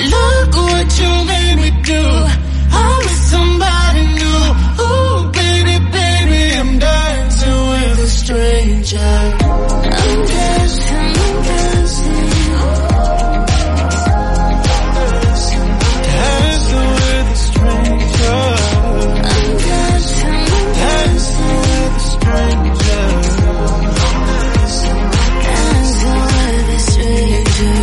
Look what you made me do. I'm with somebody new. Ooh, baby, baby, I'm dancing with a stranger. I'm dancing, I'm dancing. Dancing with a stranger. I'm dancing, dancing with a stranger. Dancing with a stranger.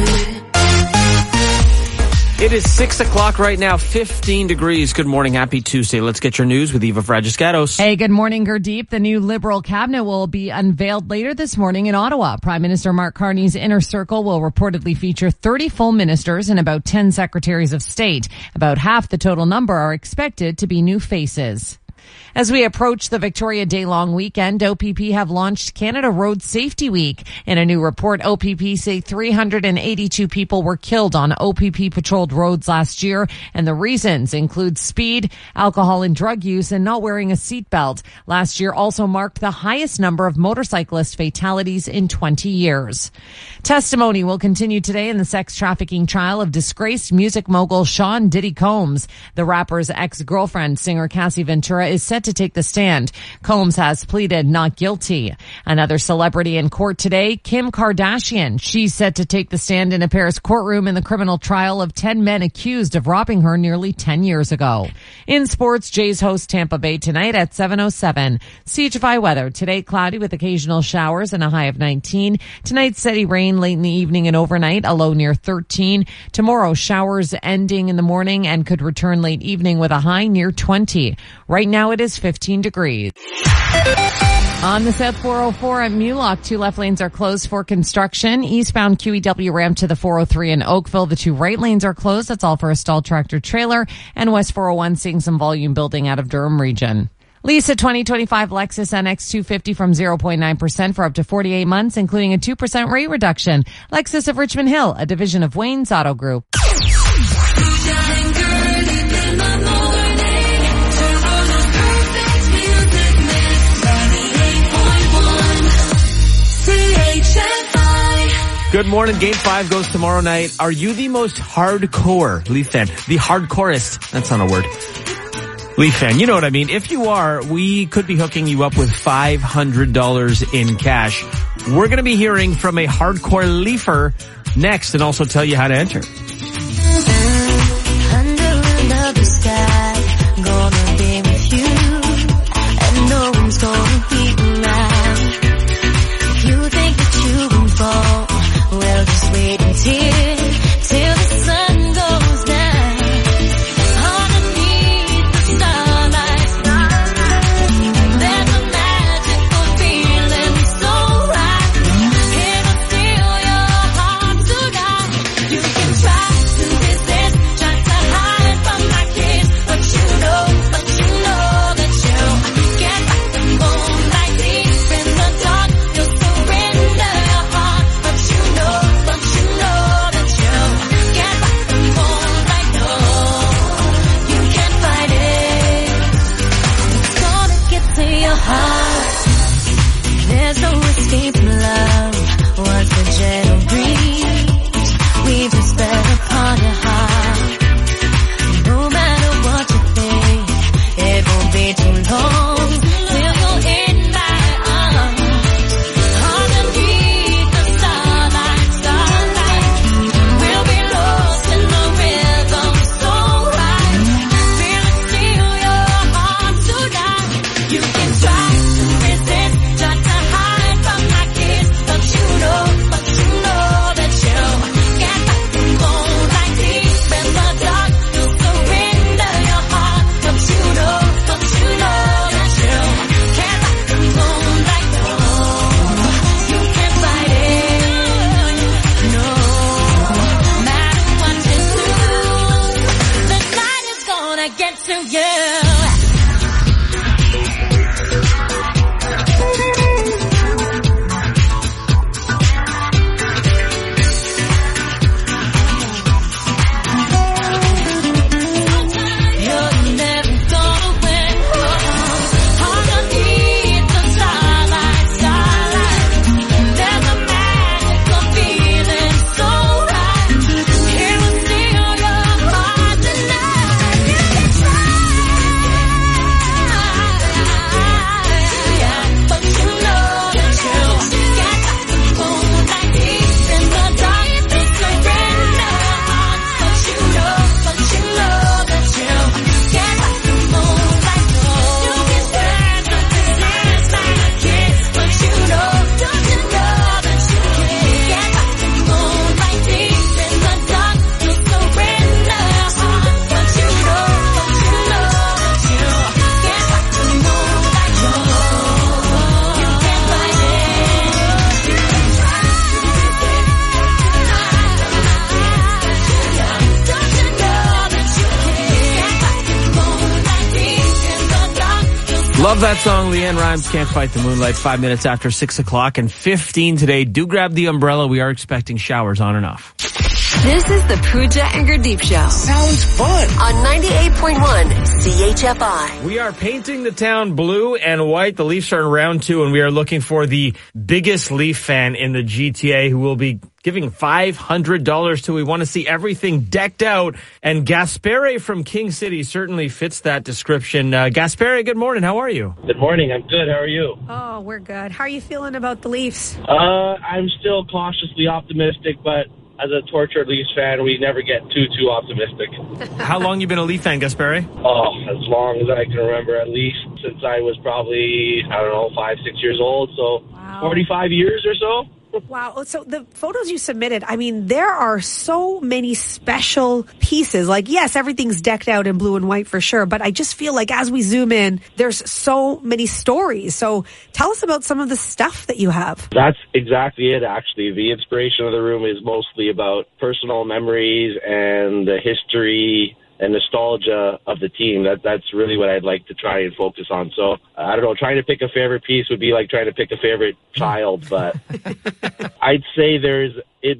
It is 6 o'clock right now, 15 degrees. Good morning. Happy Tuesday. Let's get your news with Eva Fragiscatos. Hey, good morning, Gurdeep. The new Liberal cabinet will be unveiled later this morning in Ottawa. Prime Minister Mark Carney's inner circle will reportedly feature 30 full ministers and about 10 secretaries of state. About half the total number are expected to be new faces. As we approach the Victoria Day long weekend, OPP have launched Canada Road Safety Week. In a new report, OPP say 382 people were killed on OPP patrolled roads last year, and the reasons include speed, alcohol and drug use, and not wearing a seatbelt. Last year also marked the highest number of motorcyclist fatalities in 20 years. Testimony will continue today in the sex trafficking trial of disgraced music mogul Sean Diddy Combs. The rapper's ex-girlfriend, singer Cassie Ventura, is set to take the stand. Combs has pleaded not guilty. Another celebrity in court today, Kim Kardashian. She's set to take the stand in a Paris courtroom in the criminal trial of 10 men accused of robbing her nearly 10 years ago. In sports, Jays host Tampa Bay tonight at 7:07. CHFI weather. Today, cloudy with occasional showers and a high of 19. Tonight, steady rain late in the evening and overnight, a low near 13. Tomorrow, showers ending in the morning and could return late evening with a high near 20. Right now, it is 15 degrees. On the South 404 at Mulock, 2 left lanes are closed for construction. Eastbound QEW ramp to the 403 in Oakville, the 2 right lanes are closed. That's all for a stalled tractor trailer. And West 401 seeing some volume building out of Durham region. Lease a 2025 Lexus NX 250 from 0.9% for up to 48 months, including a 2% rate reduction. Lexus of Richmond Hill, a division of Wayne's Auto Group. Good morning. Game 5 goes tomorrow night. Are you the most hardcore Leaf fan? The hardcorest. That's not a word. Leaf fan. You know what I mean. If you are, we could be hooking you up with $500 in cash. We're going to be hearing from a hardcore Leafer next and also tell you how to enter. Under another sky, gonna be with you, and no one's gonna be around. If you think that you can fall, well, just wait until the sun goes down. Underneath the starlight, there's a magical feeling so right. It'll steal your heart tonight. You can try to resist, try to hide from my kiss, but you know that you'll get back the moonlight deep in the dark. You'll surrender your heart, but you know that you'll get back the moonlight. No, you can't fight it. It's gonna get to your heart. There's no escape from love. Once the gentle breeze, we just spread upon your heart. No matter what you think, it won't be too long till you're in my arms. Underneath the starlight, we'll be lost in the rhythm so right. Feel it steal your heart tonight. You can try to resist, try to hide from my kiss, but you know that you'll get back the moonlight deep in the dark. You'll surrender your heart, but you know that you'll get back the moonlight. No, you can't fight it. No matter what you do, the night is gonna get to you. You're never gonna win. Underneath the starlight, there's a magical feeling so right. It will steal your Love that song. Leanne Rimes, Can't Fight the Moonlight. 5 minutes after 6 o'clock and 15 today. Do grab the umbrella. We are expecting showers on and off. This is the Pooja and Gurdeep Show. Sounds fun. On 98.1 CHFI. We are painting the town blue and white. The Leafs are in round 2, and we are looking for the biggest Leaf fan in the GTA who will be giving $500 to. We want to see everything decked out. And Gaspare from King City certainly fits that description. Gaspare, good morning. How are you? Good morning. I'm good. How are you? Oh, we're good. How are you feeling about the Leafs? I'm still cautiously optimistic, but as a tortured Leafs fan, we never get too optimistic. How long you been a Leaf fan, Gaspare? Oh, as long as I can remember, at least since I was probably, 5, 6 years old. So Wow. 45 years or so. Wow. So the photos you submitted, I mean, there are so many special pieces. Like, yes, everything's decked out in blue and white for sure, but I just feel like as we zoom in, there's so many stories. So tell us about some of the stuff that you have. That's exactly it, actually. The inspiration of the room is mostly about personal memories and the history and nostalgia of the team. That's really what I'd like to try and focus on. So, I don't know, trying to pick a favorite piece would be like trying to pick a favorite child, but I'd say there's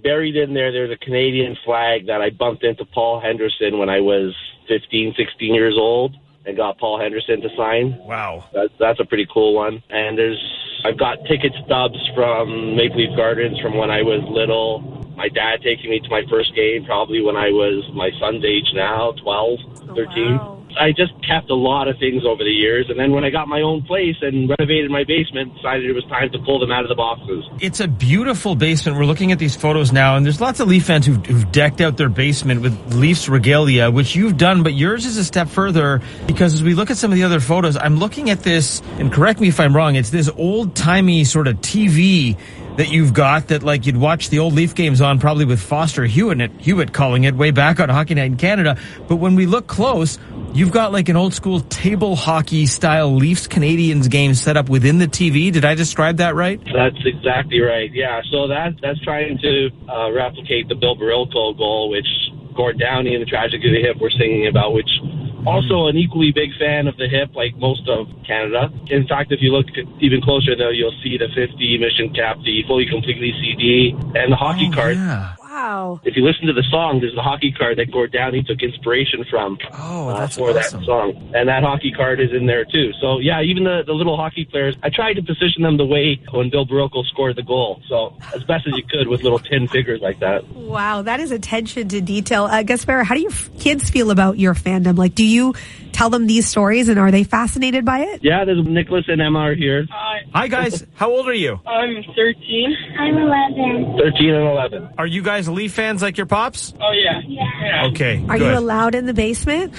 a Canadian flag that I bumped into Paul Henderson when I was 15, 16 years old and got Paul Henderson to sign. Wow. That's a pretty cool one. And I've got ticket stubs from Maple Leaf Gardens from when I was little. My dad taking me to my first game probably when I was my son's age now, 12, 13. Wow. I just kept a lot of things over the years. And then when I got my own place and renovated my basement, decided it was time to pull them out of the boxes. It's a beautiful basement. We're looking at these photos now, and there's lots of Leaf fans who've decked out their basement with Leafs regalia, which you've done, but yours is a step further, because as we look at some of the other photos, I'm looking at this, and correct me if I'm wrong, it's this old-timey sort of TV that you've got that, like, you'd watch the old Leaf games on probably with Foster Hewitt calling it way back on Hockey Night in Canada. But when we look close, you've got like an old school table hockey style Leafs Canadians game set up within the TV. Did I describe that right? That's exactly right. Yeah. So that's trying to replicate the Bill Barilko goal, which Gord Downey and the Tragedy of the Hip were singing about, which also an equally big fan of the Hip, like most of Canada. In fact, if you look even closer, though, you'll see the 50 Mission Cap, the Fully Completely CD, and the hockey card. Yeah. Wow. If you listen to the song, there's the hockey card that Gord Downey took inspiration from That's for awesome. that song. And that hockey card is in there, too. So, yeah, even the little hockey players, I tried to position them the way when Bill Barilko scored the goal. So, as best as you could with little tin figures like that. Wow. That is attention to detail. Gaspare, how do your kids feel about your fandom? Like, do you tell them these stories and are they fascinated by it? Yeah, there's Nicholas and Emma are here. Hi, guys. How old are you? I'm 13. I'm 11. 13 and 11. Are you guys Leaf fans like your pops? Oh, yeah. Yeah. Okay, Are good. you allowed in the basement?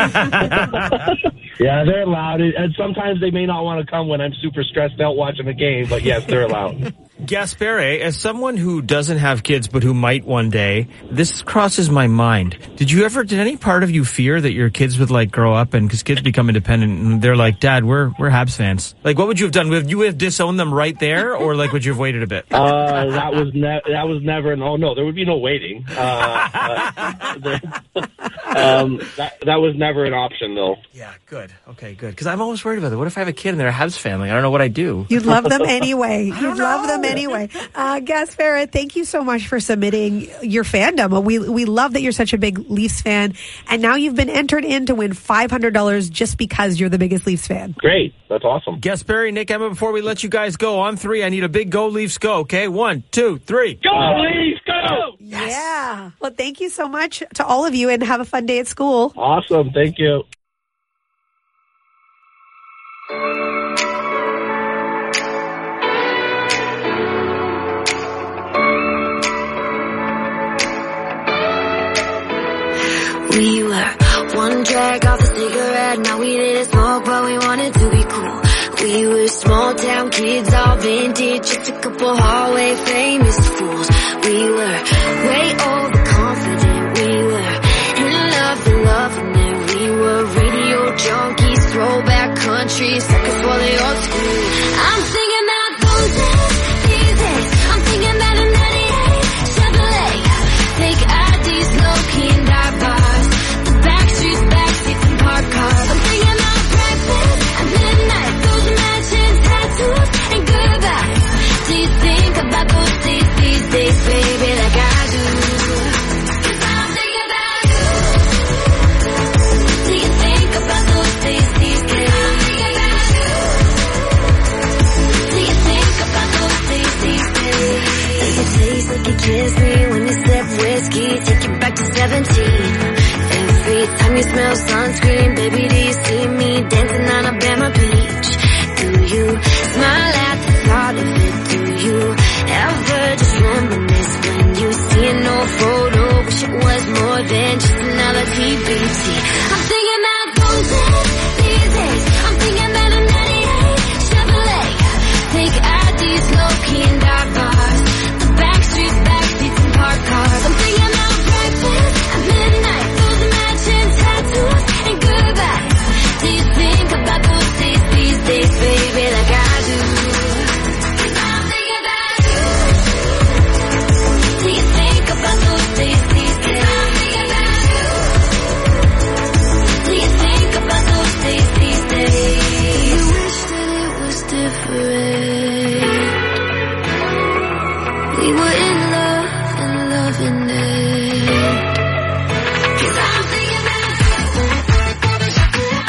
Yeah, they're allowed. And sometimes they may not want to come when I'm super stressed out watching the game, but yes, they're allowed. Gaspare, as someone who doesn't have kids but who might one day, this crosses my mind. Did any part of you fear that your kids would like grow up and because kids become independent and they're like, Dad, we're Habs fans? Like, what would you have done? Would you have disowned them right there, or like would you have waited a bit? That was never. Oh no, there would be no waiting. That was never an option, though. Yeah, good. Okay, good. Because I'm always worried about it. What if I have a kid and they're a Habs family? I don't know what I do. You'd love them anyway. You'd love them anyway. Gaspare, thank you so much for submitting your fandom. We love that you're such a big Leafs fan, and now you've been entered in to win $500 just because you're the biggest Leafs fan. Great, that's awesome. Gaspare, Nick, Emma, before we let you guys go, on 3, I need a big go Leafs go, okay? 1, 2, 3. Go Leafs, go! Yeah. Well, thank you so much to all of you, and have a fun day at school. Awesome, thank you. We were one drag off a cigarette, now we didn't smoke, but we wanted to be cool. We were small town kids, all vintage, just a couple hallway famous fools. We were way overconfident, we were in love and loving it. We were radio junkies, throwback country, suckers for the old school. I'm thinking about those days, these days. I'm thinking about a 98 Chevrolet, fake IDs, low-key and dive bars, the backstreets, backseats and parked cars. I'm thinking about breakfast at midnight, 17. Every time you smell sunscreen, baby, do you see me dancing on Alabama Beach? Do you smile at the thought of it? Do you ever just reminisce when you see an old photo? Wish it was more than just another TBT. I'm thinking about those days, these days. I'm thinking about a 98 Chevrolet. Take IDs, low-key and dark bars. The backstreets, backseats and parked cars. I'm thinking about breakfast at midnight. Those matching tattoos and goodbyes. Do you think about those days, these days, baby, like I do? I'm thinking about you. Do you think about those days, these days? I'm thinking about you. Do you think about those days, these days? You wish that it was different. We were in love and loving it. 'Cause I'm thinking about you. 'Cause I'm thinking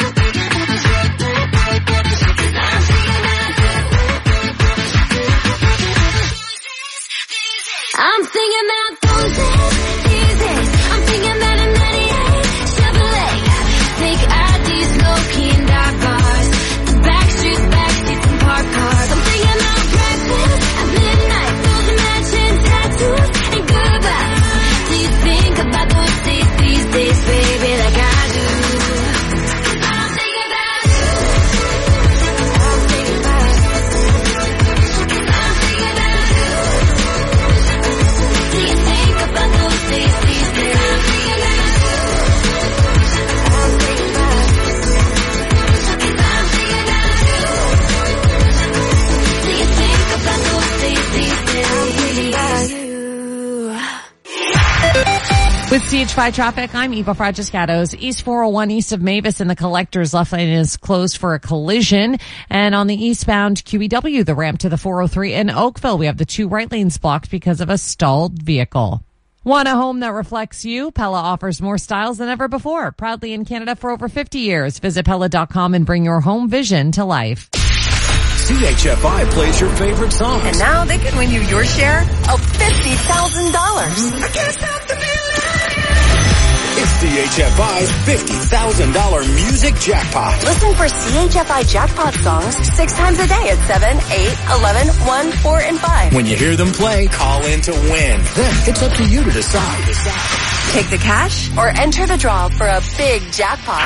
about you. I'm thinking about those days, these days. I'm thinking about a 98 Chevrolet. Take IDs, low-key and dark bars. The backstreets, backseats and parked cars. I'm thinking about breakfast at midnight. Those matching tattoos and goodbyes. Do you think about those days, these days, baby, like I do? I'm thinking about you. I'm thinking about you. I'm thinking about you. Do you think about those days, these days? I'm thinking about you. I'm thinking about you. I'm thinking about you. Do you think about those days, these days? I'm thinking about you. With CH5 traffic, I'm Eva Fragiscatos. East 401 east of Mavis in the Collectors left lane is closed for a collision. And on the eastbound QEW, the ramp to the 403 in Oakville, we have the two right lanes blocked because of a stalled vehicle. Want a home that reflects you? Pella offers more styles than ever before. Proudly in Canada for over 50 years. Visit Pella.com and bring your home vision to life. CHFI plays your favorite songs. And now they can win you your share of $50,000. I can't stop the feeling. It's CHFI's $50,000 music jackpot. Listen for CHFI jackpot songs 6 times a day at 7, 8, 11, 1, 4, and 5. When you hear them play, call in to win. Then it's up to you to decide. Take the cash or enter the draw for a big jackpot.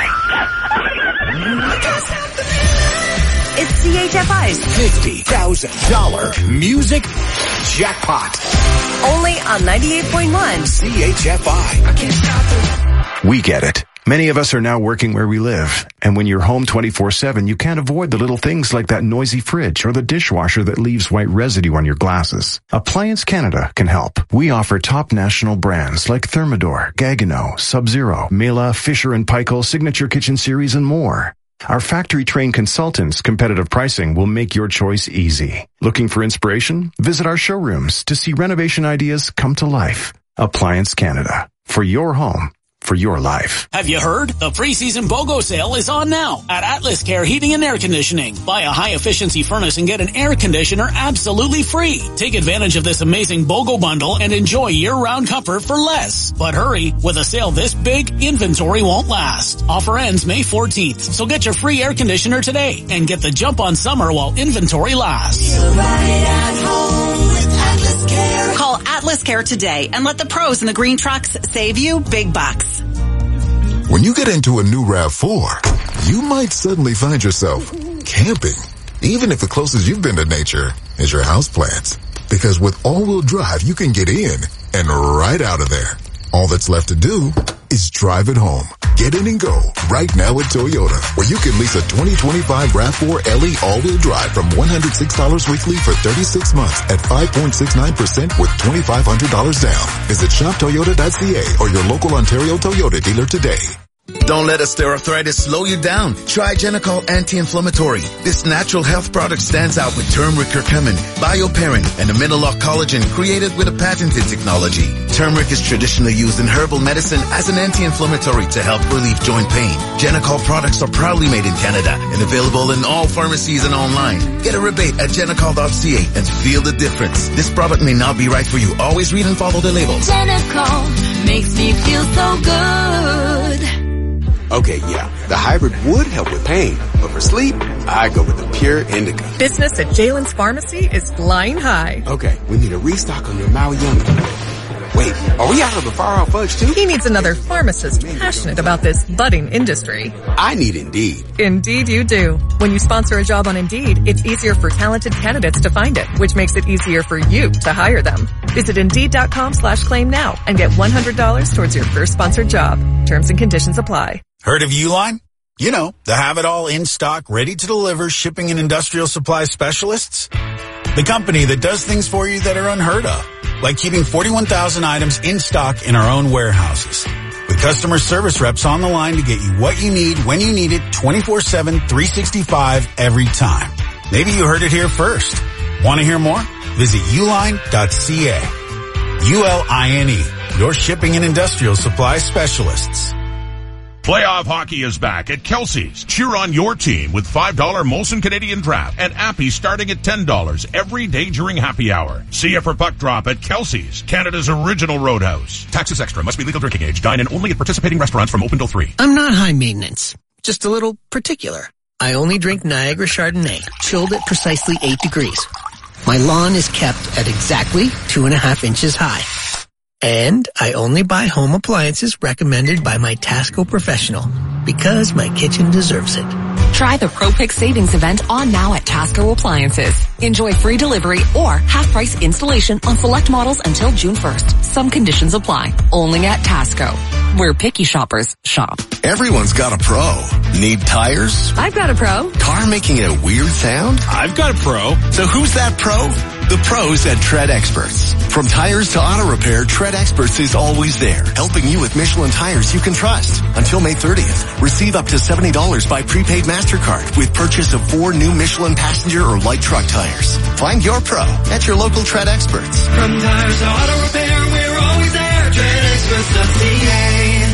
It's CHFI's $50,000 music jackpot. only on 98.1 CHFI. I can't stop it. We get it. Many of us are now working where we live. And when you're home 24/7, you can't avoid the little things like that noisy fridge or the dishwasher that leaves white residue on your glasses. Appliance Canada can help. We offer top national brands like Thermador, Gaggenau, Sub-Zero, Mela, Fisher & Paykel, Signature Kitchen Series, and more. Our factory-trained consultants' competitive pricing will make your choice easy. Looking for inspiration? Visit our showrooms to see renovation ideas come to life. Appliance Canada. For your home. For your life. Have you heard? The preseason BOGO sale is on now at Atlas Care Heating and Air Conditioning. Buy a high-efficiency furnace and get an air conditioner absolutely free. Take advantage of this amazing BOGO bundle and enjoy year-round comfort for less. But hurry, with a sale this big, inventory won't last. Offer ends May 14th, so get your free air conditioner today and get the jump on summer while inventory lasts. Feel right at home with Atlas Care. Call Atlas Care today and let the pros in the green trucks save you big bucks. When you get into a new RAV4, you might suddenly find yourself camping, even if the closest you've been to nature is your houseplants. Because with all-wheel drive, you can get in and right out of there. All that's left to do is drive it home. Get in and go right now at Toyota, where you can lease a 2025 RAV4 LE all-wheel drive from $106 weekly for 36 months at 5.69% with $2,500 down. Visit shoptoyota.ca or your local Ontario Toyota dealer today. Don't let osteoarthritis slow you down. Try Genicol Anti-Inflammatory. This natural health product stands out with turmeric curcumin, bioperine, and amino-lock collagen created with a patented technology. Turmeric is traditionally used in herbal medicine as an anti-inflammatory to help relieve joint pain. Genicol products are proudly made in Canada and available in all pharmacies and online. Get a rebate at genicol.ca and feel the difference. This product may not be right for you. Always read and follow the labels. Genicol makes me feel so good. Okay, yeah, the hybrid would help with pain, but for sleep, I go with the Pure Indica. Business at Jalen's Pharmacy is flying high. Okay, we need a restock on your Maui Yummy. Wait, are we out of the far-out fudge too? He needs another pharmacist passionate about this budding industry. I need Indeed. Indeed you do. When you sponsor a job on Indeed, it's easier for talented candidates to find it, which makes it easier for you to hire them. Visit Indeed.com/claim now and get $100 towards your first sponsored job. Terms and conditions apply. Heard of Uline? You know, the have-it-all in-stock, ready-to-deliver shipping and industrial supply specialists. The company that does things for you that are unheard of, like keeping 41,000 items in stock in our own warehouses. With customer service reps on the line to get you what you need when you need it 24/7, 365 every time. Maybe you heard it here first. Want to hear more? Visit uline.ca. ULINE, your shipping and industrial supply specialists. Playoff hockey is back at Kelsey's. Cheer on your team with $5 Molson Canadian Draft and Appy starting at $10 every day during happy hour. See you for puck drop at Kelsey's, Canada's original roadhouse. Taxes extra. Must be legal drinking age. Dine in only at participating restaurants from open till 3. I'm not high maintenance. Just a little particular. I only drink Niagara Chardonnay, chilled at precisely 8 degrees. My lawn is kept at exactly 2.5 inches high. And I only buy home appliances recommended by my Tasco professional because my kitchen deserves it. Try the ProPick Savings event on now at Tasco Appliances. Enjoy free delivery or half-price installation on select models until June 1st. Some conditions apply. Only at Tasco, where picky shoppers shop. Everyone's got a pro. Need tires? I've got a pro. Car making a weird sound? I've got a pro. So who's that pro? The pros at Tread Experts. From tires to auto repair, Tread Experts is always there, helping you with Michelin tires you can trust. Until May 30th, receive up to $70 by prepaid MasterCard with purchase of 4 new Michelin passenger or light truck tires. Find your pro at your local Tread Experts. From tires to auto repair, we're always there. TreadExperts.ca.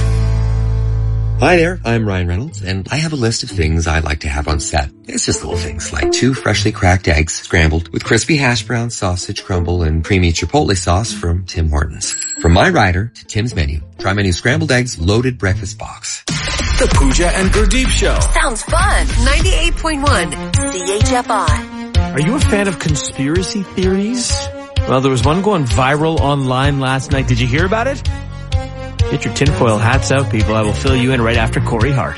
Hi there, I'm Ryan Reynolds, and I have a list of things I like to have on set. It's just little things like 2 freshly cracked eggs scrambled with crispy hash brown, sausage crumble, and creamy chipotle sauce from Tim Hortons. From my rider to Tim's menu, try my new scrambled eggs loaded breakfast box. The Pooja and Gurdeep Show. Sounds fun. 98.1 CHFI. Are you a fan of conspiracy theories? Well, there was one going viral online last night. Did you hear about it? Get your tinfoil hats out, people. I will fill you in right after Corey Hart.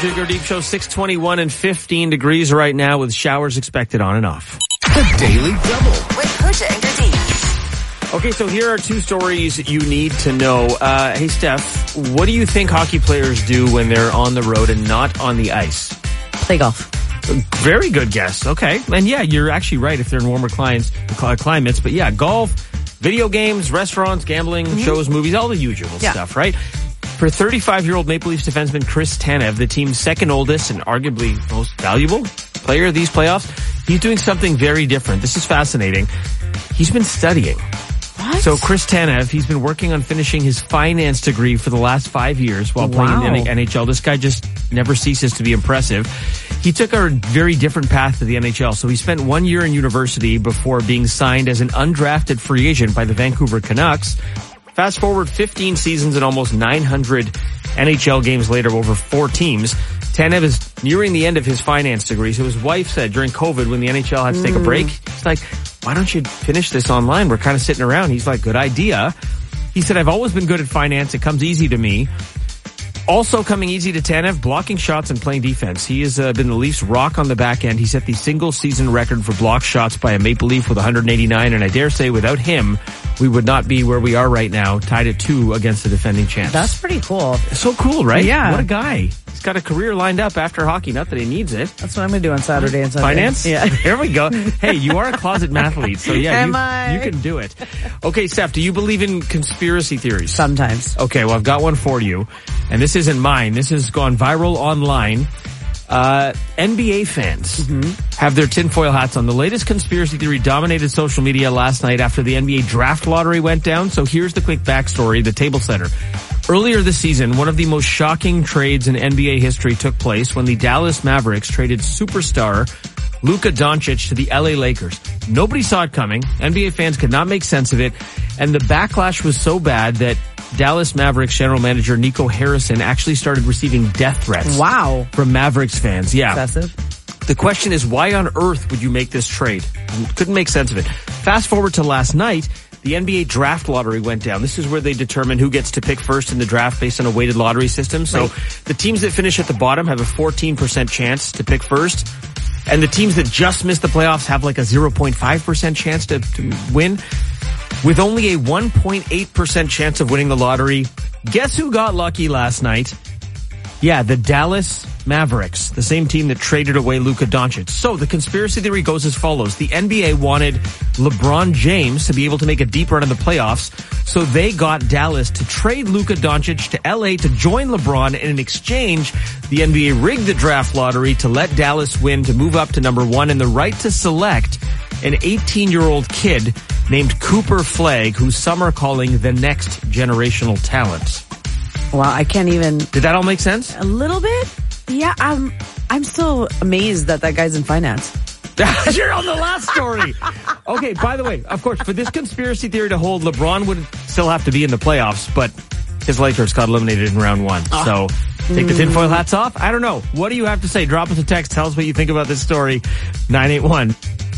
Dig or Deep Show, 621 and 15 degrees right now with showers expected on and off. The Daily Double. With Pooja and Gurdeep. Okay, so here are two stories you need to know. Hey, Steph, what do you think hockey players do when they're on the road and not on the ice? Play golf. Very good guess. Okay. And yeah, you're actually right if they're in warmer climates. But yeah, golf, video games, restaurants, gambling, shows, movies, all the usual stuff, right? For 35-year-old Maple Leafs defenseman Chris Tanev, the team's second oldest and arguably most valuable player of these playoffs, he's doing something very different. This is fascinating. He's been studying. What? So Chris Tanev, he's been working on finishing his finance degree for the last 5 years while playing in the NHL. This guy just never ceases to be impressive. He took a very different path to the NHL. So he spent 1 year in university before being signed as an undrafted free agent by the Vancouver Canucks. Fast forward 15 seasons and almost 900 NHL games later over 4 teams. Tanev is nearing the end of his finance degree. So his wife said during COVID when the NHL had to take a break, he's like, why don't you finish this online? We're kind of sitting around. He's like, good idea. He said, I've always been good at finance. It comes easy to me. Also coming easy to Tanev, blocking shots and playing defense. He has been the Leafs' rock on the back end. He set the single-season record for blocked shots by a Maple Leaf with 189, and I dare say without him, we would not be where we are right now, tied at 2 against the defending champs. That's pretty cool. So cool, right? Yeah. What a guy. He's got a career lined up after hockey. Not that he needs it. That's what I'm going to do on Saturday and Sunday. Finance? Yeah. There we go. Hey, you are a closet mathlete, so yeah, you can do it. Okay, Steph, do you believe in conspiracy theories? Sometimes. Okay, well, I've got one for you, and this isn't mine. This has gone viral online. NBA fans have their tinfoil hats on. The latest conspiracy theory dominated social media last night after the NBA draft lottery went down. So here's the quick backstory, the table setter. Earlier this season, one of the most shocking trades in NBA history took place when the Dallas Mavericks traded superstar Luka Doncic to the LA Lakers. Nobody saw it coming. NBA fans could not make sense of it. And the backlash was so bad that Dallas Mavericks general manager Nico Harrison actually started receiving death threats. Wow. From Mavericks fans. Yeah. Excessive. The question is, why on earth would you make this trade? Couldn't make sense of it. Fast forward to last night, the NBA draft lottery went down. This is where they determine who gets to pick first in the draft based on a weighted lottery system. So the teams that finish at the bottom have a 14% chance to pick first. And the teams that just miss the playoffs have like a 0.5% chance to win. With only a 1.8% chance of winning the lottery, guess who got lucky last night? Yeah, the Dallas Mavericks, the same team that traded away Luka Doncic. So the conspiracy theory goes as follows. The NBA wanted LeBron James to be able to make a deep run in the playoffs, so they got Dallas to trade Luka Doncic to LA to join LeBron, and in exchange, the NBA rigged the draft lottery to let Dallas win to move up to number 1 and the right to select an 18-year-old kid named Cooper Flagg, who some are calling the next generational talent. Wow, I can't even... Did that all make sense? A little bit? Yeah, I'm still amazed that guy's in finance. You're on the last story. Okay, by the way, of course, for this conspiracy theory to hold, LeBron would still have to be in the playoffs, but his Lakers got eliminated in round 1. So take the tinfoil hats off? I don't know. What do you have to say? Drop us a text. Tell us what you think about this story. 981.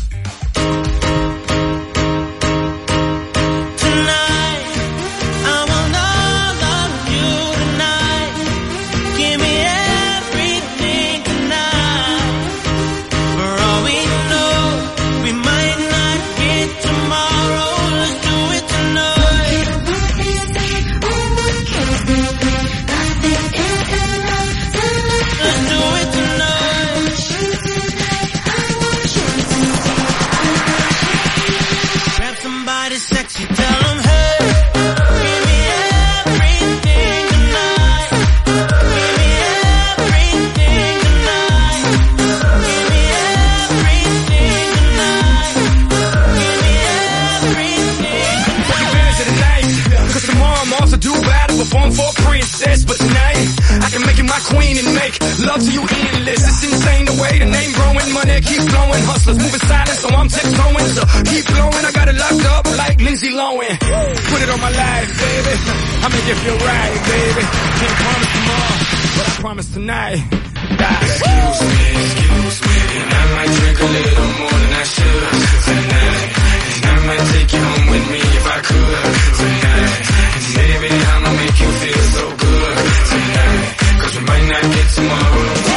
Perform for a princess, but tonight I can make you my queen and make love to you endless. It's insane the way the name growing, money keep flowing, hustlers moving silent, so I'm text flowing. So keep flowing, I got it locked up like Lindsay Lohan. Put it on my life, baby. I make it feel right, baby. Can't promise tomorrow, but I promise tonight. Excuse me, and I might drink a little more than I should tonight. And I might take you home with me if I could tonight. Baby, I'ma make you feel so good tonight, 'cause we might not get tomorrow.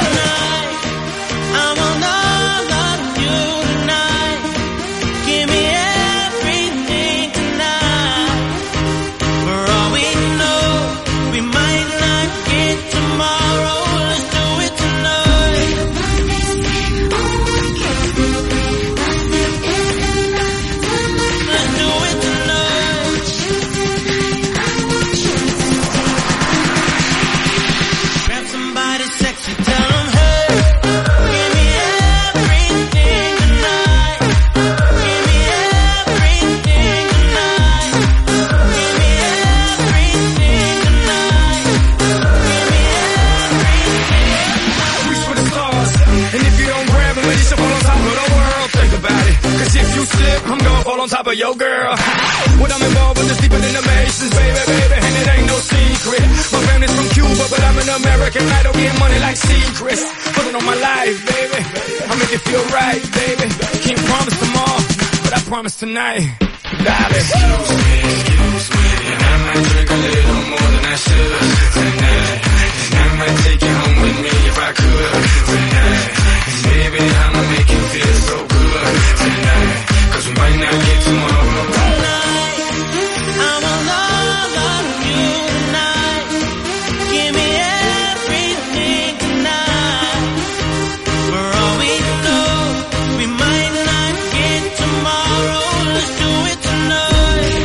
on top of your girl. When I'm involved with this deeper than the Masons, baby, and it ain't no secret. My family's from Cuba, but I'm an American. I don't get money like secrets. Putting on my life, baby. I make it feel right, baby. Can't promise tomorrow, but I promise tonight. Darling. Excuse me, and I might drink a little more than I should tonight. And I might take you home with me if I could tonight. And baby, I'ma make you feel so good tonight. 'Cause we might not get tomorrow. Tonight, I'ma love you tonight. Give me everything tonight. For all we know, we might not get tomorrow. Let's do it tonight.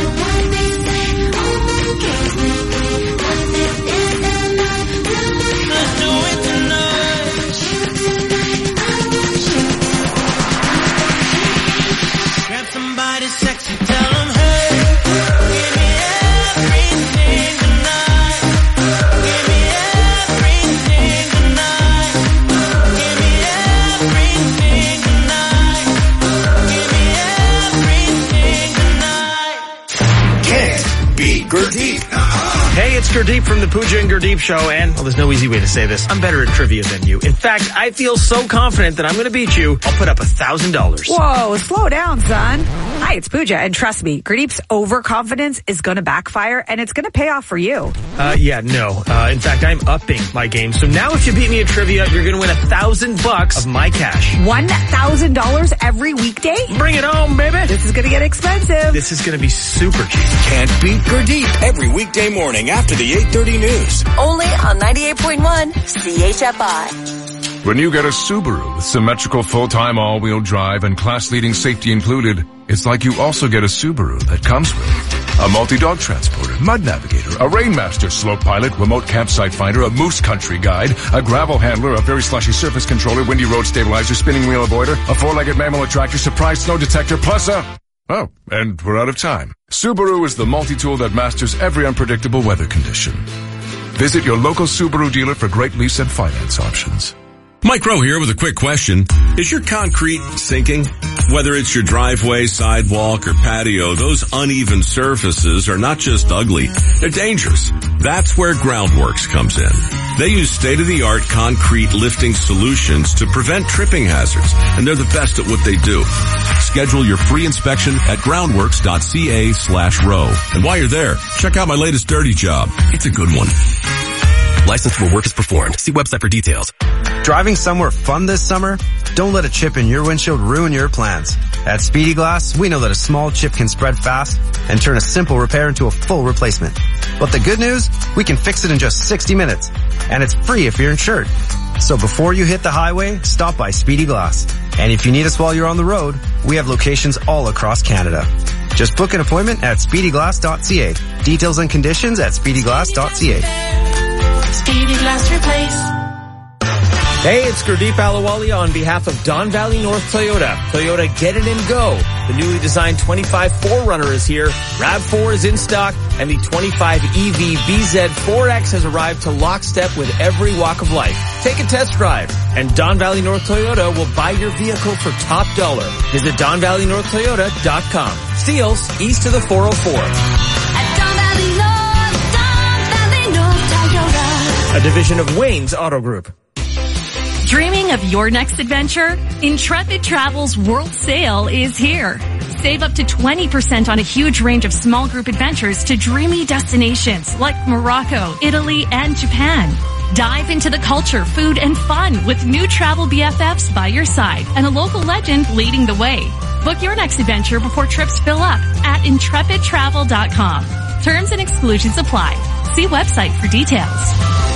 Let's do it tonight. Grab somebody sexy, tell them, hey, give me everything tonight. Give me everything tonight. Give me everything tonight. Give me everything tonight. Can't beat Gurdeep. Hey, it's Gurdeep from the Pooja and Gurdeep Show, and, well, there's no easy way to say this. I'm better at trivia than you. In fact, I feel so confident that I'm going to beat you, I'll put up $1,000. Whoa, slow down, son. Hi, it's Pooja, and trust me, Gurdeep's overconfidence is going to backfire, and it's going to pay off for you. In fact, I'm upping my game. So now if you beat me at trivia, you're going to win $1,000 of my cash. $1,000 every weekday? Bring it home, baby. This is going to get expensive. This is going to be super cheap. Can't beat Gurdeep every weekday morning after the 8:30 news. Only on 98.1 CHFI. When you get a Subaru with symmetrical full-time all-wheel drive and class-leading safety included, it's like you also get a Subaru that comes with a multi-dog transporter, mud navigator, a Rainmaster slope pilot, remote campsite finder, a moose country guide, a gravel handler, a very slushy surface controller, windy road stabilizer, spinning wheel avoider, a four-legged mammal attractor, surprise snow detector, plus oh, and we're out of time. Subaru is the multi-tool that masters every unpredictable weather condition. Visit your local Subaru dealer for great lease and finance options. Mike Rowe here with a quick question. Is your concrete sinking? Whether it's your driveway, sidewalk, or patio, those uneven surfaces are not just ugly, they're dangerous. That's where Groundworks comes in. They use state-of-the-art concrete lifting solutions to prevent tripping hazards, and they're the best at what they do. Schedule your free inspection at groundworks.ca/row. And while you're there, check out my latest dirty job. It's a good one. Licensed where work is performed. See website for details. Driving somewhere fun this summer? Don't let a chip in your windshield ruin your plans. At Speedy Glass, we know that a small chip can spread fast and turn a simple repair into a full replacement. But the good news? We can fix it in just 60 minutes. And it's free if you're insured. So before you hit the highway, stop by Speedy Glass. And if you need us while you're on the road, we have locations all across Canada. Just book an appointment at speedyglass.ca. Details and conditions at speedyglass.ca. Speedy Glass Replace. Hey, it's Gurdeep Ahluwalia on behalf of Don Valley North Toyota. Toyota Get It and Go. The newly designed 25 4Runner is here. RAV4 is in stock, and the 25 EV BZ4X has arrived to lockstep with every walk of life. Take a test drive, and Don Valley North Toyota will buy your vehicle for top dollar. Visit DonValleyNorthToyota.com. Steeles east of the 404. A division of Wayne's Auto Group. Dreaming of your next adventure? Intrepid Travel's World Sale is here. Save up to 20% on a huge range of small group adventures to dreamy destinations like Morocco, Italy, and Japan. Dive into the culture, food, and fun with new travel BFFs by your side and a local legend leading the way. Book your next adventure before trips fill up at intrepidtravel.com. Terms and exclusions apply. See website for details.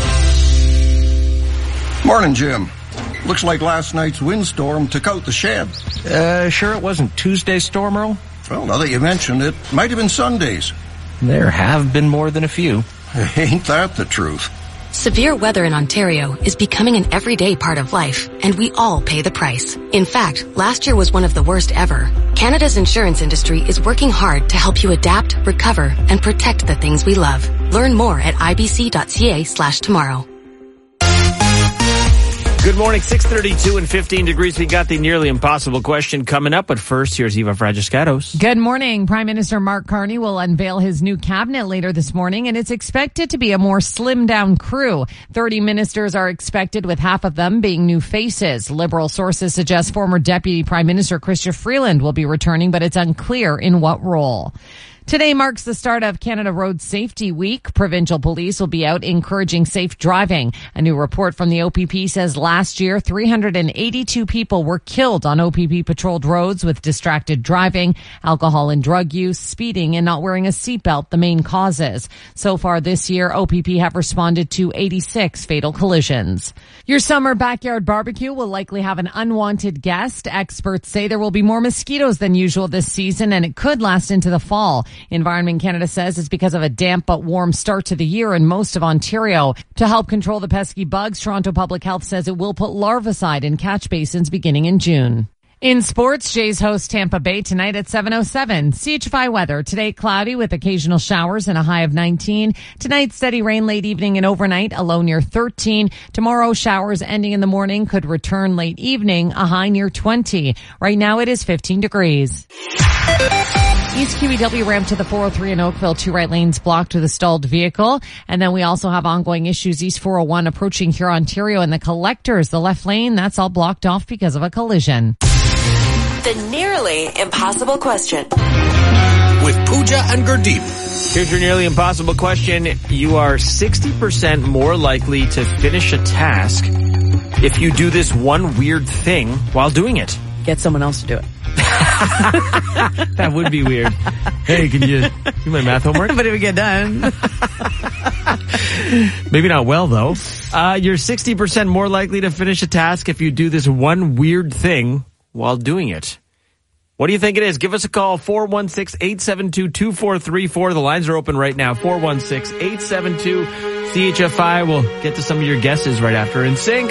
Morning, Jim. Looks like last night's windstorm took out the shed. Sure it wasn't Tuesday's storm, Earl? Well, now that you mentioned it, might have been Sunday's. There have been more than a few. Ain't that the truth? Severe weather in Ontario is becoming an everyday part of life, and we all pay the price. In fact, last year was one of the worst ever. Canada's insurance industry is working hard to help you adapt, recover, and protect the things we love. Learn more at ibc.ca/tomorrow. Good morning, 6:32 and 15 degrees. We got the nearly impossible question coming up, but first, here's Eva Fragiscatos. Good morning. Prime Minister Mark Carney will unveil his new cabinet later this morning, and it's expected to be a more slimmed-down crew. 30 ministers are expected, with half of them being new faces. Liberal sources suggest former Deputy Prime Minister Chrystia Freeland will be returning, but it's unclear in what role. Today marks the start of Canada Road Safety Week. Provincial police will be out encouraging safe driving. A new report from the OPP says last year, 382 people were killed on OPP-patrolled roads with distracted driving, alcohol and drug use, speeding, and not wearing a seatbelt, the main causes. So far this year, OPP have responded to 86 fatal collisions. Your summer backyard barbecue will likely have an unwanted guest. Experts say there will be more mosquitoes than usual this season, and it could last into the fall. Environment Canada says it's because of a damp but warm start to the year in most of Ontario. To help control the pesky bugs, Toronto Public Health says it will put larvicide in catch basins beginning in June. In sports, Jays host Tampa Bay tonight at 7:07. CHFI weather. Today, cloudy with occasional showers and a high of 19. Tonight, steady rain late evening and overnight, a low near 13. Tomorrow, showers ending in the morning could return late evening, a high near 20. Right now, it is 15 degrees. East QEW ramp to the 403 in Oakville, 2 right lanes blocked with a stalled vehicle. And then we also have ongoing issues East 401 approaching here, Ontario, and the collectors. The left lane, that's all blocked off because of a collision. The nearly impossible question. With Pooja and Gurdeep. Here's your nearly impossible question. You are 60% more likely to finish a task if you do this one weird thing while doing it. Get someone else to do it. That would be weird. Hey, can you do my math homework? But it would get done. Maybe not well, though. You're 60% more likely to finish a task if you do this one weird thing while doing it. What do you think it is? Give us a call, 416-872-2434. The lines are open right now, 416-872-CHFI. We'll get to some of your guesses right after In Sync.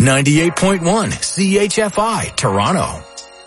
98.1 CHFI, Toronto.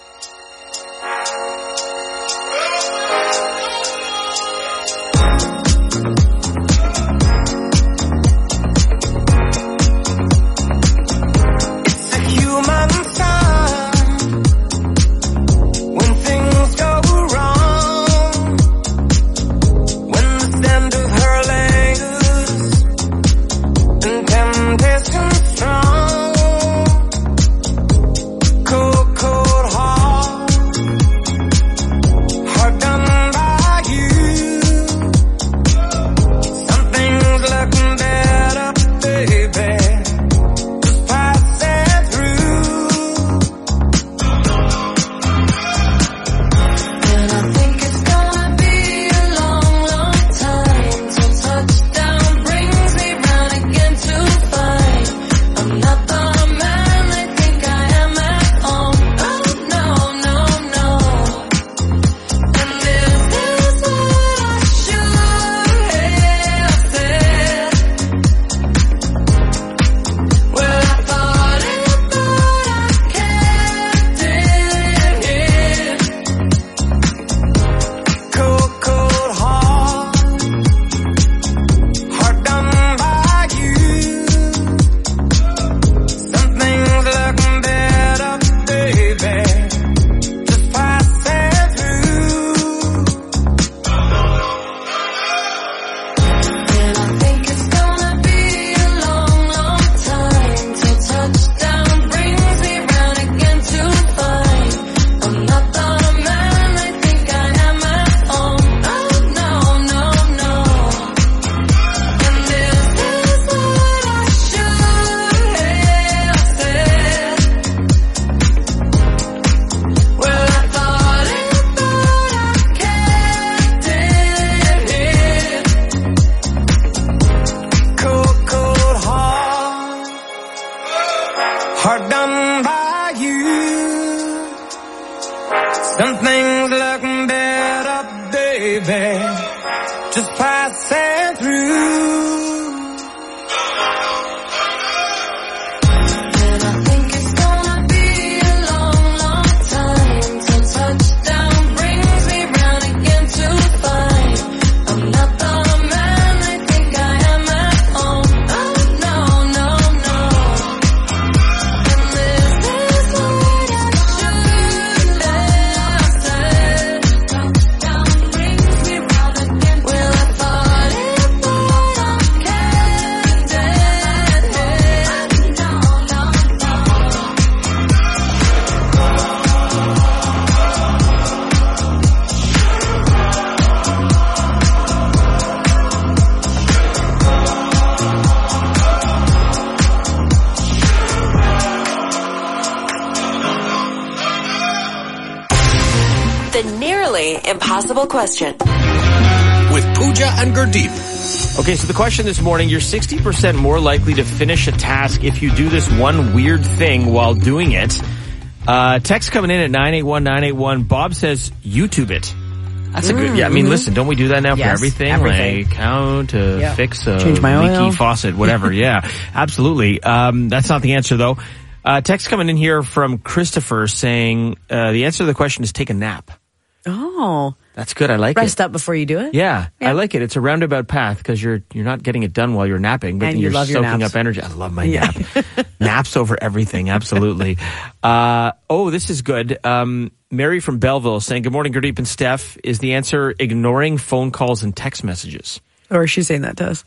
Impossible question. With Pooja and Gurdeep. Okay, so the question this morning, you're 60% more likely to finish a task if you do this one weird thing while doing it. Text coming in at 981-981. Bob says, YouTube it. That's a good, listen, don't we do that now for everything? Like how to fix a Change my leaky oil. faucet, whatever. Yeah, absolutely. That's not the answer though. Text coming in here from Christopher saying, the answer to the question is take a nap. Oh. That's good. I like it. Rest up before you do it? Yeah, I like it. It's a roundabout path because you're not getting it done while you're napping, but And then you you're love your soaking naps. up energy. I love my nap. Naps over everything. Absolutely. This is good. Mary from Belleville saying, good morning, Gurdeep and Steph. Is the answer ignoring phone calls and text messages? Or is she saying that to us?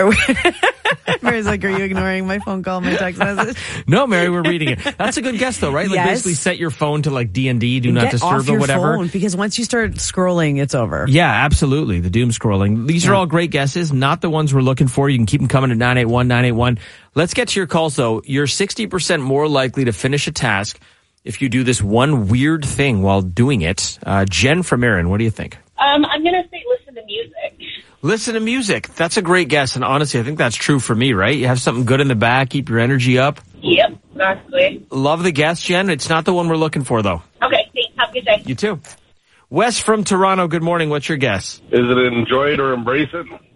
Mary's like, are you ignoring my phone call, my text message? No, Mary, we're reading it. That's a good guess though, right? Like Yes. basically set your phone to like D&D, do not Get disturb off your or whatever. phone, because once you start scrolling, it's over. Yeah, absolutely. The doom scrolling. These are all great guesses, not the ones we're looking for. You can keep them coming at 981-981. Let's get to your calls though. You're 60% more likely to finish a task if you do this one weird thing while doing it. Jen from Erin, what do you think? I'm going to say listen to music. Listen to music. That's a great guess. And honestly, I think that's true for me, right? You have something good in the back, keep your energy up. Yep, exactly. Love the guess, Jen. It's not the one we're looking for though. Okay, thanks. Have a good day. You too. Wes from Toronto, good morning. What's your guess? Is it enjoy it or embrace it?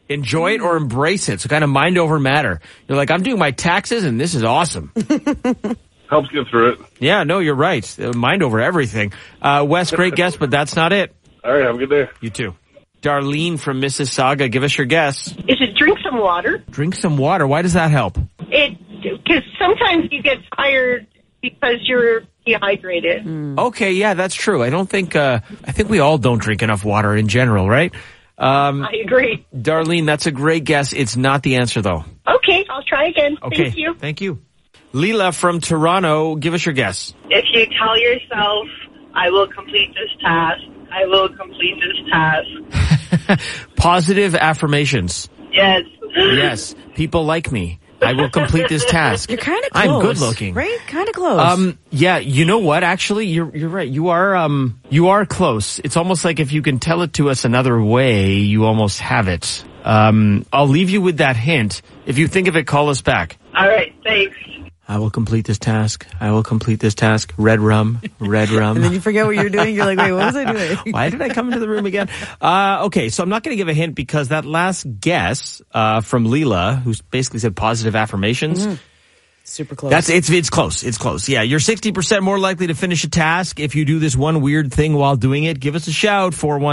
Enjoy it or embrace it. So kind of mind over matter. You're like, I'm doing my taxes and this is awesome. Helps get through it. Yeah, no, you're right. Mind over everything. Wes, great guess, but that's not it. All right, have a good day. You too. Darlene from Mississauga, give us your guess. Is it drink some water? Drink some water. Why does that help? Because sometimes you get tired because you're dehydrated. Okay, yeah, that's true. I think we all don't drink enough water in general, right? I agree. Darlene, that's a great guess. It's not the answer, though. Okay, I'll try again. Okay. Thank you. Thank you. Leela from Toronto, give us your guess. If you tell yourself, I will complete this task, I will complete this task. Positive affirmations. Yes. Yes. People like me. I will complete this task. You're kind of close. I'm good looking. Right? Kind of close. Yeah, you know what? Actually, you're right. You are close. It's almost like if you can tell it to us another way, you almost have it. I'll leave you with that hint. If you think of it, call us back. All right. Thanks. I will complete this task. I will complete this task. Red rum. Red rum. And then you forget what you're doing. You're like, wait, what was I doing? Why did I come into the room again? Okay, so I'm not going to give a hint because that last guess from Leela, who basically said positive affirmations, super close. It's close. It's close. Yeah, you're 60% more likely to finish a task if you do this one weird thing while doing it. Give us a shout,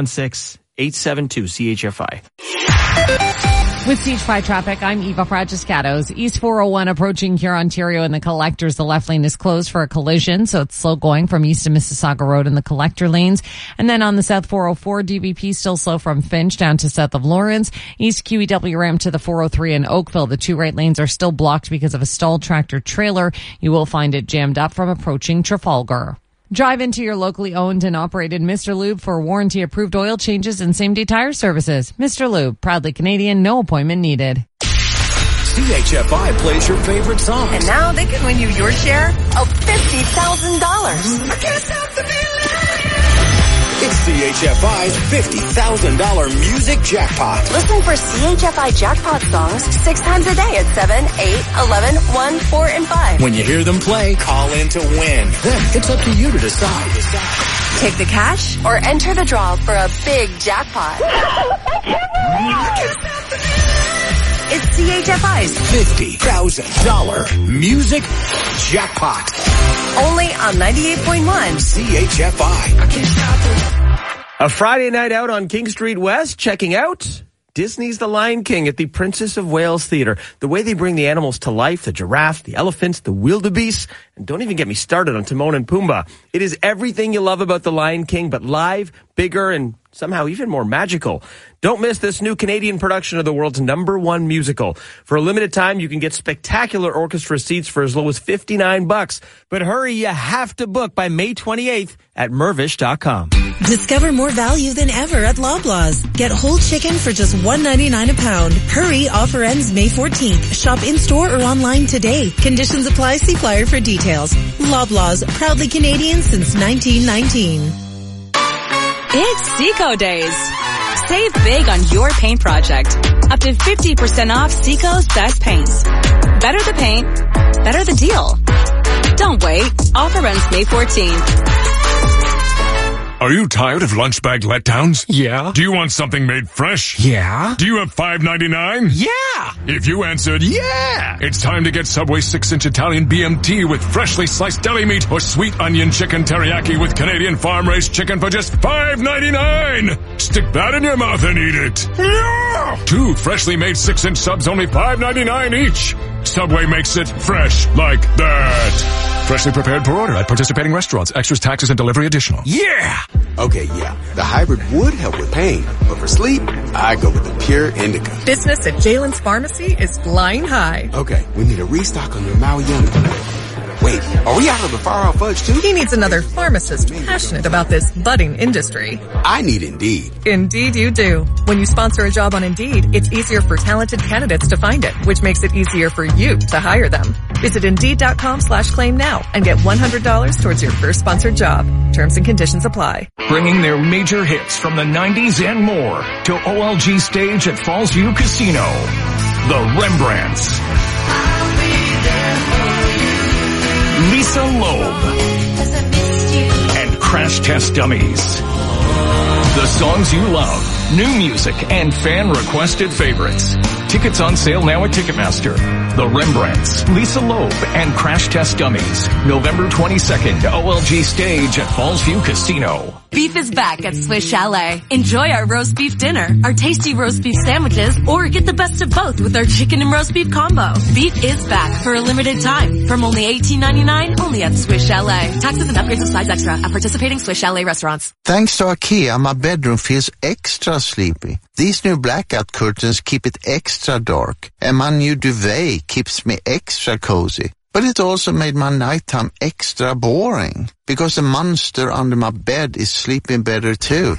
416-872-CHFI. With CH5 traffic, I'm Eva Fragiscatos. East 401 approaching here, Ontario, and the collectors. The left lane is closed for a collision, so it's slow going from east to Mississauga Road in the collector lanes. And then on the South 404, DVP still slow from Finch down to south of Lawrence. East QEW ramp to the 403 in Oakville. The two right lanes are still blocked because of a stalled tractor trailer. You will find it jammed up from approaching Trafalgar. Drive into your locally owned and operated Mr. Lube for warranty-approved oil changes and same-day tire services. Mr. Lube, proudly Canadian, no appointment needed. CHFI plays your favorite songs. And now they can win you your share of $50,000. I can't stop the feeling. It's CHFI's $50,000 music jackpot. Listen for CHFI jackpot songs 6 times a day at 7, 8, 11, 1, 4, and 5. When you hear them play, call in to win. Then it's up to you to decide. Take the cash or enter the draw for a big jackpot. It's CHFI's $50,000 music jackpot. Only on 98.1 CHFI. I can't stop it. A Friday night out on King Street West, checking out Disney's The Lion King at the Princess of Wales Theatre. The way they bring the animals to life, the giraffe, the elephants, the wildebeest, and don't even get me started on Timon and Pumbaa. It is everything you love about The Lion King, but live, bigger, and somehow even more magical. Don't miss this new Canadian production of the world's #1 musical. For a limited time, you can get spectacular orchestra seats for as low as $59. But hurry, you have to book by May 28th at Mirvish.com. Discover more value than ever at Loblaws. Get whole chicken for just $1.99 a pound. Hurry, offer ends May 14th. Shop in-store or online today. Conditions apply. See flyer for details. Loblaws, proudly Canadian since 1919. It's Seco Days. Save big on your paint project. Up to 50% off Seco's best paints. Better the paint, better the deal. Don't wait. Offer ends May 14th. Are you tired of lunch bag letdowns? Yeah. Do you want something made fresh? Yeah. Do you have $5.99? Yeah. If you answered yeah, it's time to get Subway 6-inch Italian BMT with freshly sliced deli meat or sweet onion chicken teriyaki with Canadian farm-raised chicken for just $5.99. Stick that in your mouth and eat it. Yeah. 2 freshly made 6-inch subs, only $5.99 each. Subway makes it fresh like that. Freshly prepared per order at participating restaurants. Extras, taxes, and delivery additional. Yeah! Okay, yeah, the hybrid would help with pain, but for sleep, I go with the Pure Indica. Business at Jalen's Pharmacy is flying high. Okay, we need a restock on your Maui Young. Wait, are we out of the Far Out Fudge too? He needs another pharmacist passionate about this budding industry. I need Indeed. Indeed you do. When you sponsor a job on Indeed, it's easier for talented candidates to find it, which makes it easier for you to hire them. Visit Indeed.com/claim now and get $100 towards your first sponsored job. Terms and conditions apply. Bringing their major hits from the 90s and more to OLG Stage at Falls View Casino. The Rembrandts. Lisa Loeb and Crash Test Dummies. The songs you love New music and fan-requested favorites. Tickets on sale now at Ticketmaster. The Rembrandts, Lisa Loeb, and Crash Test Dummies. November 22nd, OLG Stage at Fallsview Casino. Beef is back at Swiss Chalet. Enjoy our roast beef dinner, our tasty roast beef sandwiches, or get the best of both with our chicken and roast beef combo. Beef is back for a limited time from only $18.99 only at Swiss Chalet. Taxes and upgrades of size extra at participating Swiss Chalet restaurants. Thanks to IKEA, my bedroom feels extra sleepy. These new blackout curtains keep it extra dark, and my new duvet keeps me extra cozy. But it also made my nighttime extra boring, because the monster under my bed is sleeping better too.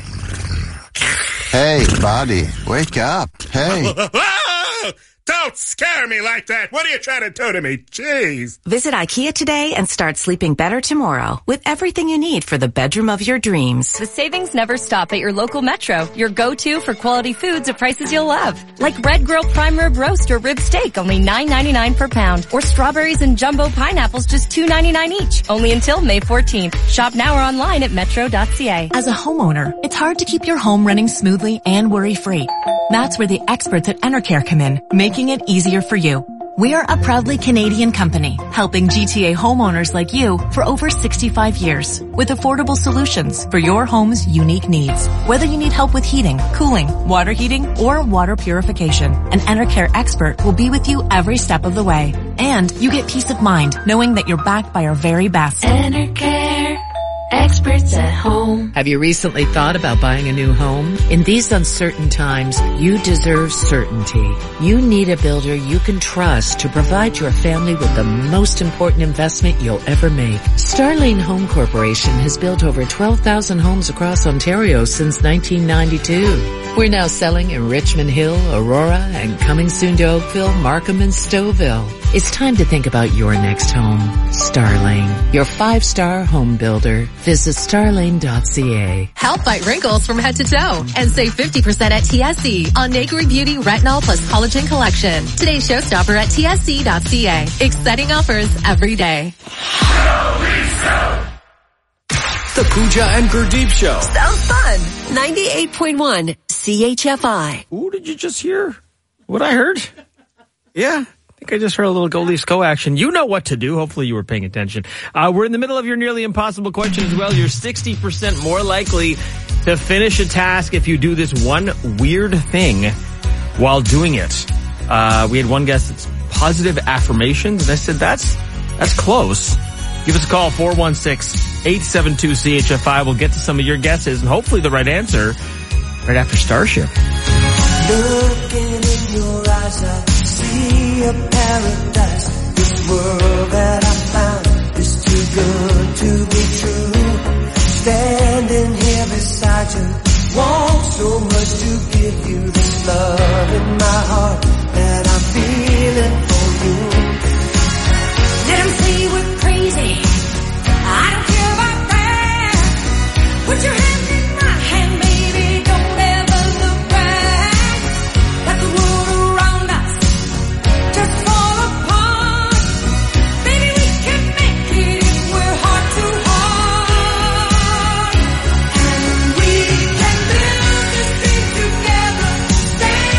Hey, buddy, wake up. Hey. Don't scare me like that. What are you trying to do to me? Jeez. Visit IKEA today and start sleeping better tomorrow with everything you need for the bedroom of your dreams. The savings never stop at your local Metro, your go-to for quality foods at prices you'll love. Like Red Grill Prime Rib Roast or Rib Steak, only $9.99 per pound. Or strawberries and jumbo pineapples, just $2.99 each. Only until May 14th. Shop now or online at metro.ca. As a homeowner, it's hard to keep your home running smoothly and worry-free. That's where the experts at Enercare come in, making it easier for you. We are a proudly Canadian company, helping GTA homeowners like you for over 65 years with affordable solutions for your home's unique needs. Whether you need help with heating, cooling, water heating, or water purification, an Enercare expert will be with you every step of the way. And you get peace of mind knowing that you're backed by our very best. Enercare. Experts at home. Have you recently thought about buying a new home? In these uncertain times, you deserve certainty. You need a builder you can trust to provide your family with the most important investment you'll ever make. Starlane Home Corporation has built over 12,000 homes across Ontario since 1992. We're now selling in Richmond Hill, Aurora, and coming soon to Oakville, Markham, and Stouffville. It's time to think about your next home. Starlane, your 5-star home builder. Visit starlane.ca. Help fight wrinkles from head to toe and save 50% at TSC on Nakery Beauty Retinol plus Collagen Collection. Today's showstopper at TSC.ca. Exciting offers every day. The Pooja and Gurdeep Show. Sounds fun. 98.1 CHFI. Ooh, did you just hear what I heard? Yeah. I think I just heard a little Go Leafs Go action. You know what to do. Hopefully you were paying attention. We're in the middle of your nearly impossible question as well. You're 60% more likely to finish a task if you do this one weird thing while doing it. We had one guess that's positive affirmations, and I said that's close. Give us a call, 416-872-CHFI. We'll get to some of your guesses and hopefully the right answer right after Starship. Looking in your eyes, I see a paradise. This world that I found is too good to be true. Standing here beside you, want so much to give you this love in my heart that I'm feeling for you. Let them say we're crazy. I don't care about that. Put your hand in my hand, baby. Don't ever look back. Let the world around us just fall apart. Baby, we can make it if we're heart to heart. And we can build this dream together. Stand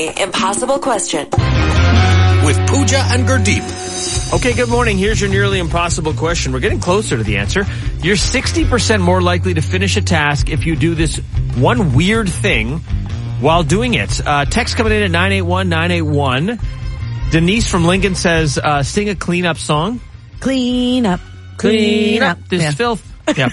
Nearly Impossible Question. With Pooja and Gurdeep. Okay, good morning. Here's your nearly impossible question. We're getting closer to the answer. You're 60% more likely to finish a task if you do this one weird thing while doing it. Text coming in at 981-981. Denise from Lincoln says, sing a cleanup song. Clean up. This filth. Yep.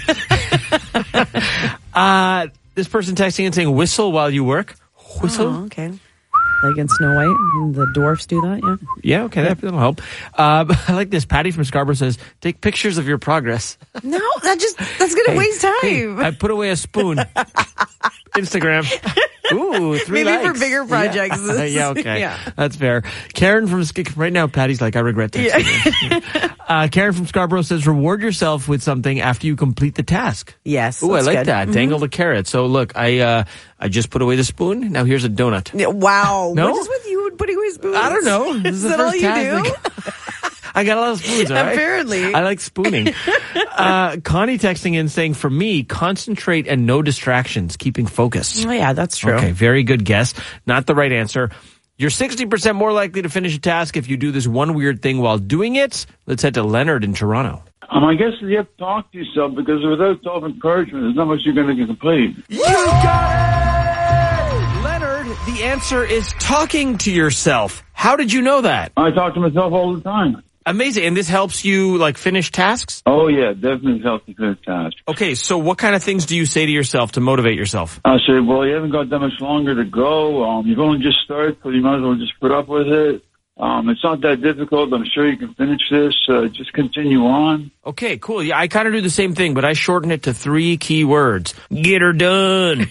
This person texting and saying, whistle while you work. Whistle? Oh, okay. Like in Snow White, the dwarfs do that, yeah? Yeah, okay, that'll help. I like this. Patty from Scarborough says, take pictures of your progress. No, that's going to waste time. Hey, I put away a spoon. Instagram. Ooh, 3 Maybe likes. for bigger projects. Yeah, okay. Yeah. That's fair. Karen from right now, Patty's like, I regret texting. Yeah. Karen from Scarborough says, reward yourself with something after you complete the task. Yes. Ooh, I like good. that. Dangle the carrot. So look, I just put away the spoon. Now here's a donut. Yeah, wow. No? What is with you and putting away spoons? I don't know. This Is the that first all you task. do? I got a lot of spoons, all right? Apparently. I like spooning. Connie texting in saying, for me, concentrate and no distractions, keeping focus. Oh, yeah, that's true. Okay, very good guess. Not the right answer. You're 60% more likely to finish a task if you do this one weird thing while doing it. Let's head to Leonard in Toronto. I guess you have to talk to yourself because without self-encouragement, there's not much you're going to complete. You got it! Leonard, the answer is talking to yourself. How did you know that? I talk to myself all the time. Amazing. And this helps you, like, finish tasks? Oh, yeah, definitely helps you finish tasks. Okay, so what kind of things do you say to yourself to motivate yourself? I say, well, you haven't got that much longer to go. You've only just started, so you might as well just put up with it. It's not that difficult. I'm sure you can finish this. Just continue on. Okay, cool. Yeah, I kind of do the same thing, but I shorten it to 3 key words. Get her done.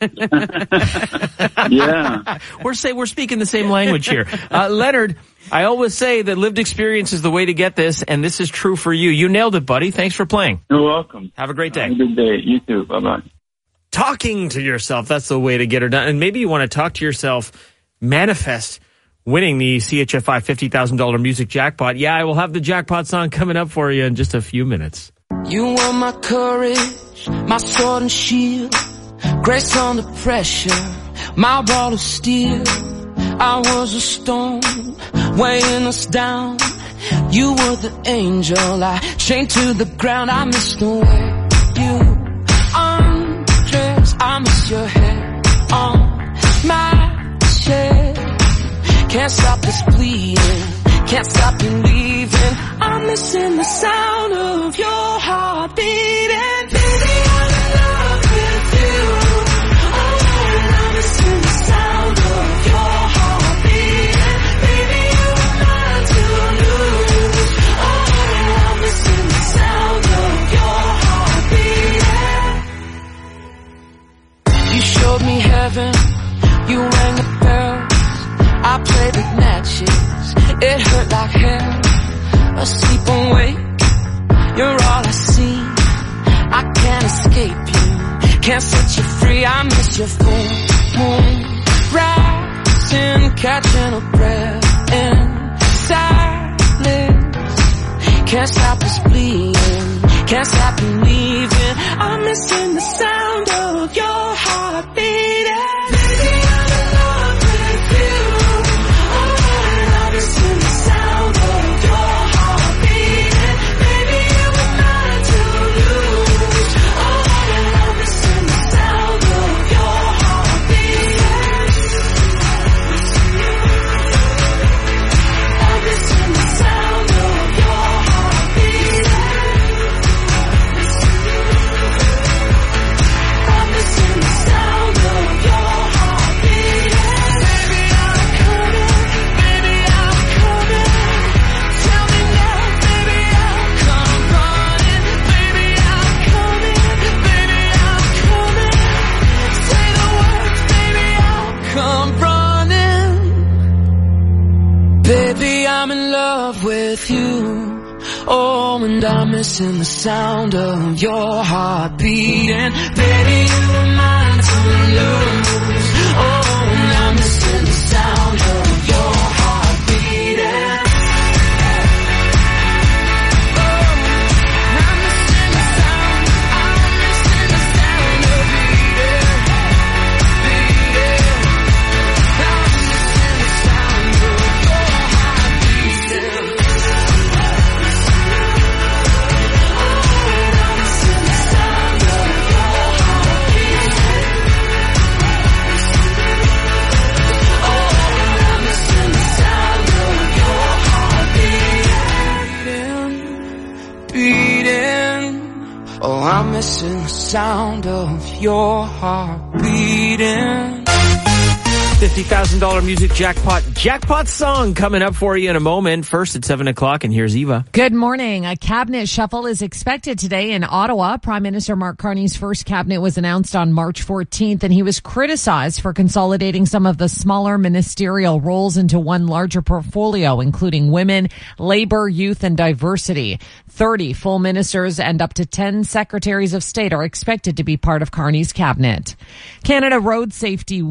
Yeah. We're speaking the same language here. Leonard, I always say that lived experience is the way to get this, and this is true for you. You nailed it, buddy. Thanks for playing. You're welcome. Have a great day. Have a good day. You too. Bye-bye. Talking to yourself, that's the way to get her done. And maybe you want to talk to yourself, manifest winning the CHFI $50,000 music jackpot. Yeah, I will have the jackpot song coming up for you in just a few minutes. You were my courage, my sword and shield, grace under pressure, my ball of steel. I was a storm, weighing us down. You were the angel, I chained to the ground. I miss the way you undress, I miss your head on my chest. Can't stop this bleeding, can't stop believing. I'm missing the sound of your heart beating. Baby, I'm in love with you. Oh, I'm missing the sound of your heart beating. Baby, you are mine to lose. Oh, I'm missing the sound of your heart beating. You showed me heaven, you rang the bell. I played with matches, it hurt like hell. Asleep awake, you're all I see. I can't escape you, can't set you free. I miss your full moon rising, catching a breath in silence. Can't stop this bleeding, can't stop believing. I'm missing the sound of your heart beating. Baby, I'm in love with you. Baby, I'm in love with you. Oh, and I'm missing the sound of your heart beating. Baby, you are mine to lose. Oh, and I'm missing the sound of your heart beating. Oh, I'm missing the sound of your heart beating. $50,000 music jackpot song coming up for you in a moment. First at 7 o'clock, and here's Eva. Good morning. A cabinet shuffle is expected today in Ottawa. Prime Minister Mark Carney's first cabinet was announced on March 14th, and he was criticized for consolidating some of the smaller ministerial roles into one larger portfolio, including women, labor, youth, and diversity. 30 full ministers and up to 10 secretaries of state are expected to be part of Carney's cabinet. Canada Road Safety